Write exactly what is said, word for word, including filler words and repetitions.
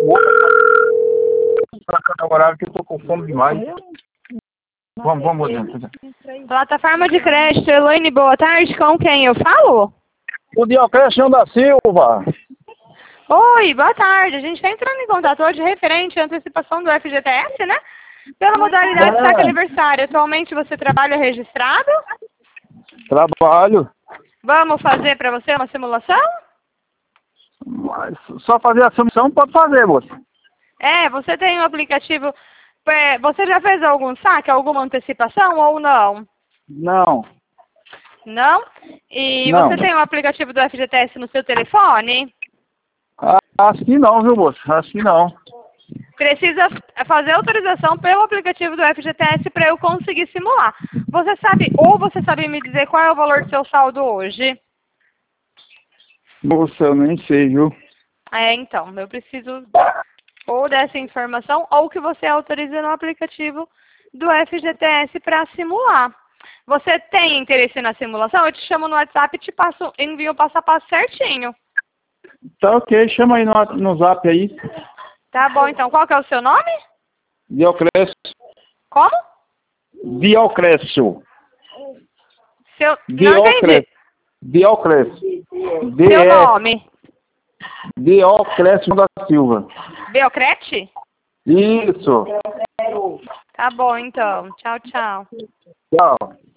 Pra cada horário que eu tô com fome demais. Vamos, vamos, dentro. Plataforma de crédito, Elaine, boa tarde. Com quem eu falo? O Diocleciano da Silva. Oi, boa tarde. A gente está entrando em contato hoje referente à antecipação do F G T S, né? Pela modalidade É. saque aniversário. Atualmente você trabalha registrado? Trabalho. Vamos fazer para você uma simulação? Mas só fazer a submissão pode fazer, moça. É, você tem um aplicativo... é, Você já fez algum saque, alguma antecipação ou não? Não. Não? E Não. você tem um aplicativo do F G T S no seu telefone? Ah, acho que não, viu, moça? Acho que não. Precisa fazer autorização pelo aplicativo do F G T S para eu conseguir simular. Você sabe, ou você sabe me dizer qual é o valor do seu saldo hoje? Moça, eu nem sei, viu? É, então, eu preciso ou dessa informação ou que você autorize no aplicativo do F G T S para simular. Você tem interesse na simulação? Eu te chamo no WhatsApp e te passo, envio o passo a passo certinho. Tá ok, chama aí no, no zap aí. Tá bom, então. Qual que é o seu nome? Dioclésio. Como? Dioclésio. Seu... Não Dioclésio. entendi. Dioclésio. Seu nome? Dioclésio da Silva. Beocrete? Isso. Tá bom, então. Tchau, tchau. Tchau.